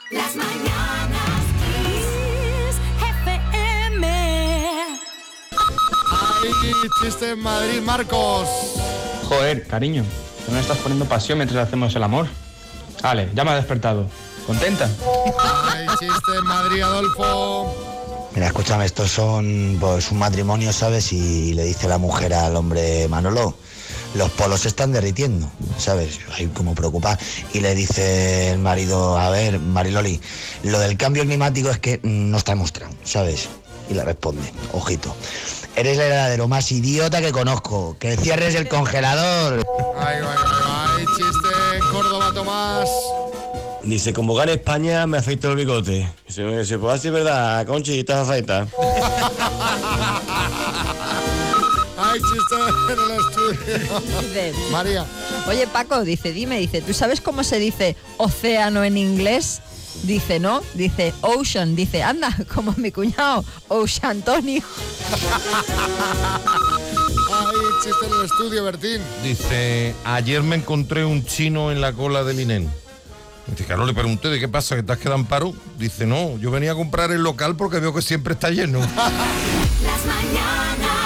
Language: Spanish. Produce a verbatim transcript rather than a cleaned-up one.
Las mañanas Kiss F M. Ay, chiste en Madrid, Marcos. Joder, cariño, ¿no me estás poniendo pasión mientras hacemos el amor? Vale, ya me ha despertado. ¿Contenta? Ay, chiste en Madrid, Adolfo. Mira, escúchame, estos son pues un matrimonio, ¿sabes? Y le dice la mujer al hombre, Manolo, los polos se están derritiendo, ¿sabes? Ahí como preocupada. Y le dice el marido, a ver, Mariloli, lo del cambio climático es que no está demostrado, ¿sabes? Y le responde, ojito, eres el heladero más idiota que conozco, que cierres el congelador. Ay, ay, ay, ay, chiste en Córdoba, Tomás. Dice, como gane España, me afeito el bigote. Dice, ¿se puede decir verdad, Conchi, estás afeita? Ay, chiste en el estudio. Dice, María. oye, Paco, dice, dime, dice, ¿tú sabes cómo se dice océano en inglés? Dice, ¿no? Dice, ocean. Dice, anda, como mi cuñado, Ocean Antonio. Ay, chiste en el estudio, Bertín. Dice, ayer me encontré un chino en la cola del INEM. Dice, claro, le pregunté, ¿de qué pasa? ¿Que te has quedado en paro? Dice, no, yo venía a comprar el local porque veo que siempre está lleno. Las mañanas